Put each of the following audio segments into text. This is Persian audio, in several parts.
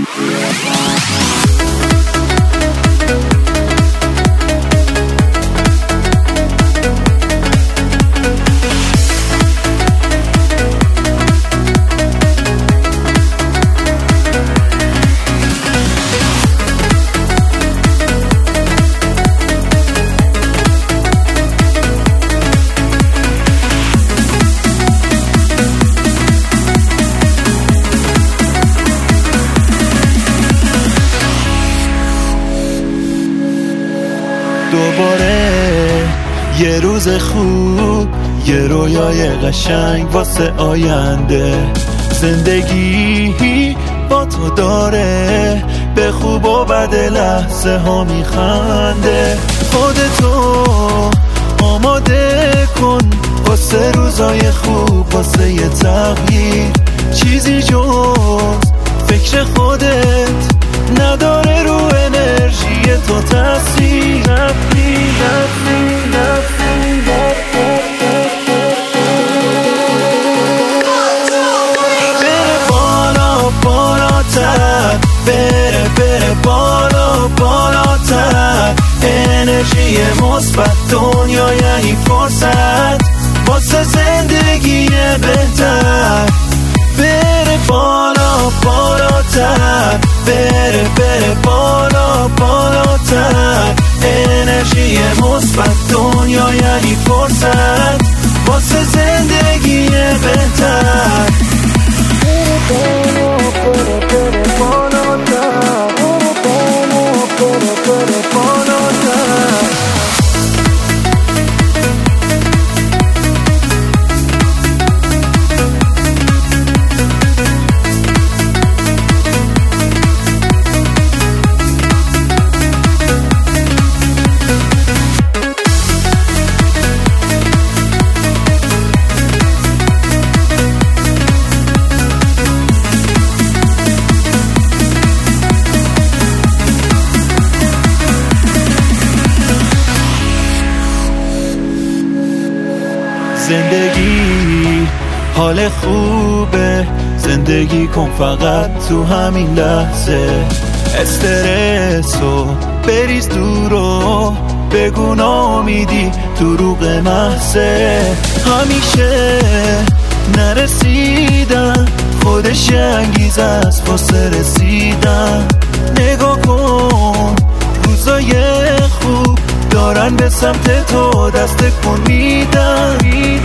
دوباره یه روز خوب، یه رویای قشنگ واسه آینده. زندگی با تو داره به خوب و بد لحظه ها میخنده. خودتو آماده کن واسه روزای خوب، واسه یه تغییر. چیزی جز فکر خودت نداره رو انرژی تو تاثیر. بره بالا بالاتر، بره بالا بالاتر. انرژی مثبت دنیا یعنی فرصت واسه زندگی بهتر. بره بالا بالاتر، بره بالا بالاتر. انرژی مثبت دنیا یعنی فرصت واسه زندگی بهتر. بره بالاتر، بره بالاتر. زندگی حال خوبه، زندگی کن فقط تو همین لحظه. استرسو بریز دور و بگو ناامیدی دروغ محضه. همیشه نرسیدن خودش انگیزه است واسه رسیدن. نگاه کن روزای خوب دارن به سمت تو دست کن میدن.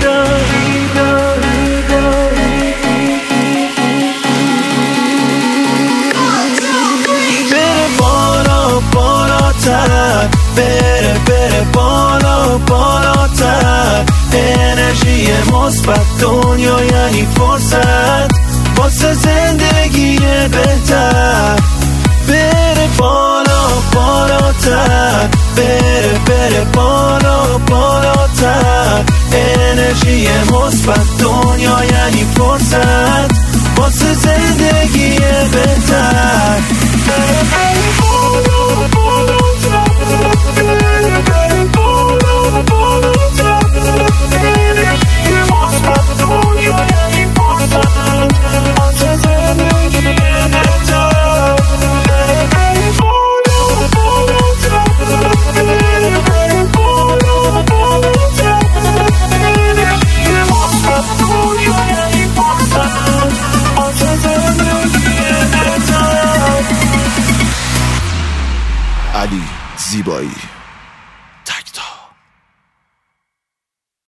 بره بالا بالاتر، بره بالا بالاتر. انرژی مثبت دنیا یعنی فرصت واسه زندگی بهتر. بره بالا بالاتر، بره بالا بالاتر. انرژی مثبت دنیا یعنی فرصت واسه زندگی بهتر. بره بالا بالاتر، بره بالا بالاتر. انرژی مثبت دنیا یعنی فرصت واسه زندگی بهتر. علی زیبایی.